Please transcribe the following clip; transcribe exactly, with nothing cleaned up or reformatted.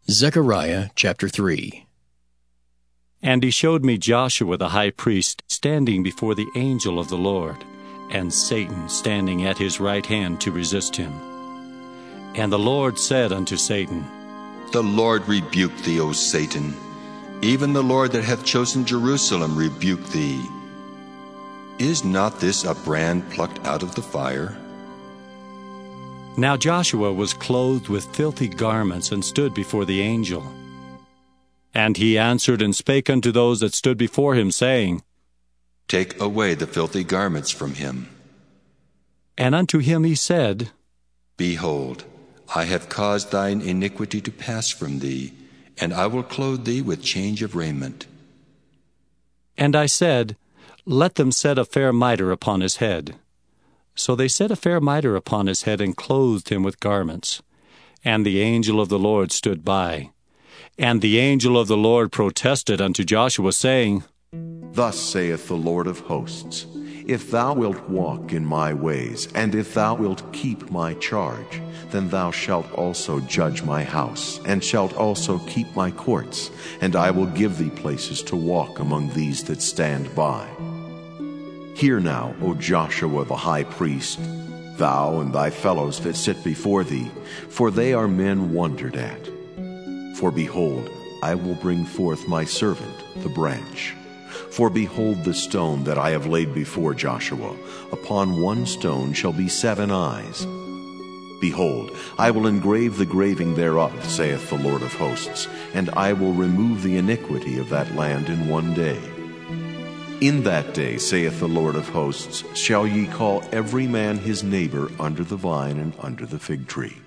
Zechariah chapter three. And he showed me Joshua the high priest standing before the angel of the Lord, and Satan standing at his right hand to resist him. And the Lord said unto Satan, The Lord rebuke thee, O Satan. Even the Lord that hath chosen Jerusalem rebuke thee. Is not this a brand plucked out of the fire? Now Joshua was clothed with filthy garments, and stood before the angel. And he answered and spake unto those that stood before him, saying, Take away the filthy garments from him. And unto him he said, Behold, I have caused thine iniquity to pass from thee, and I will clothe thee with change of raiment. And I said, Let them set a fair mitre upon his head. So they set a fair mitre upon his head, and clothed him with garments. And the angel of the Lord stood by. And the angel of the Lord protested unto Joshua, saying, Thus saith the Lord of hosts, If thou wilt walk in my ways, and if thou wilt keep my charge, then thou shalt also judge my house, and shalt also keep my courts, and I will give thee places to walk among these that stand by. Hear now, O Joshua the high priest, thou and thy fellows that sit before thee, for they are men wondered at. For behold, I will bring forth my servant, the branch. For behold the stone that I have laid before Joshua. Upon one stone shall be seven eyes. Behold, I will engrave the graving thereof, saith the Lord of hosts, and I will remove the iniquity of that land in one day. In that day, saith the Lord of hosts, shall ye call every man his neighbor under the vine and under the fig tree.